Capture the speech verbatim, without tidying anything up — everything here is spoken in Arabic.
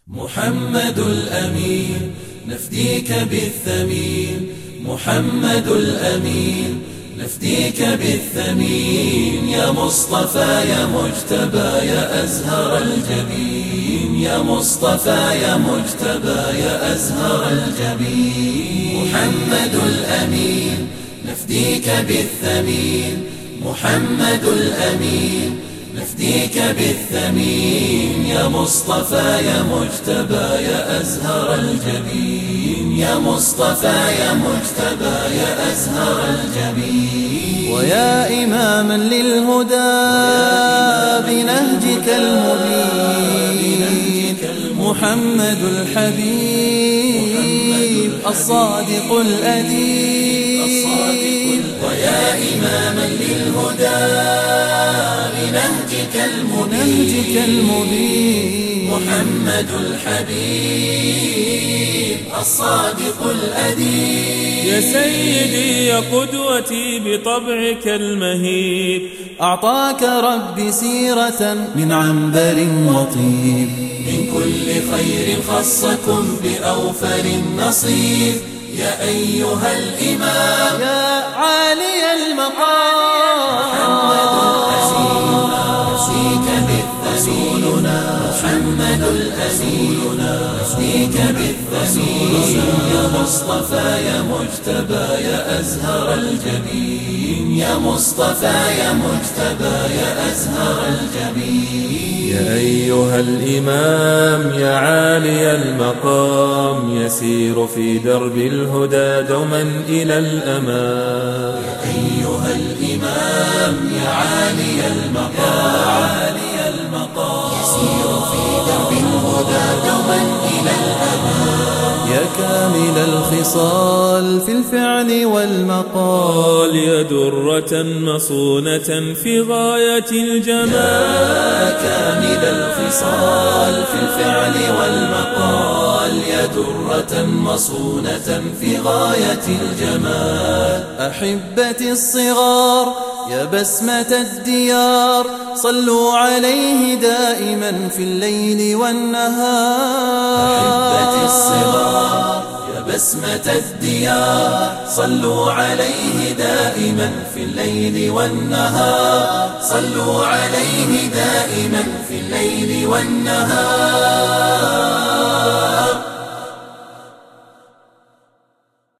محمد الأمين نفديك بالثمين، محمد الأمين نفديك بالثمين، يا مصطفى يا مجتبى يا أزهر الجبين، يا مصطفى يا مجتبى يا أزهر الجبين. محمد الأمين نفديك بالثمين، محمد الأمين نفديك بالثمين، يا مصطفى يا مجتبى يا أزهر الجبين، يا مصطفى يا مجتبى يا أزهر الجبين. ويا إماما للهدى بنهجك المبين، محمد الحبيب الصادق الأديب. ويا إماما للهدى بنهجك المبين، محمد الحبيب الصادق الأديب. يا سيدي يا قدوتي بطبعك المهيب، أعطاك ربي سيرة من عنبر وطيب، من كل خير خصكم بأوفر النصيب. يا أيها الإمام يا عالي المقام، محمد الأمين نفديك بالثمين، محمد الأمين نفديك بالثمين، يا مصطفى يا مجتبى يا أزهر الجبين، يا مصطفى يا مجتبى يا أزهر الجبين. يا أيها الإمام يا عالي المقام، يسير في درب الهدى دوما إلى الأمام. يا أيها الإمام يا عالي المقام، يسير في درب الهدى دوما إلى الأمام. يا كامل الخصال في الفعل والمقال، يا درة مصونة في غاية الجمال. يا كامل الخصال في الفعل والمقال، يا درة مصونة في غاية الجمال. أحبتي الصغار يا بسمة الديار، صلوا عليه دائما في الليل والنهار. أحبتي الصغار يا بسمة الديار، صلوا عليه دائما في الليل والنهار، صلوا عليه دائما في الليل والنهار.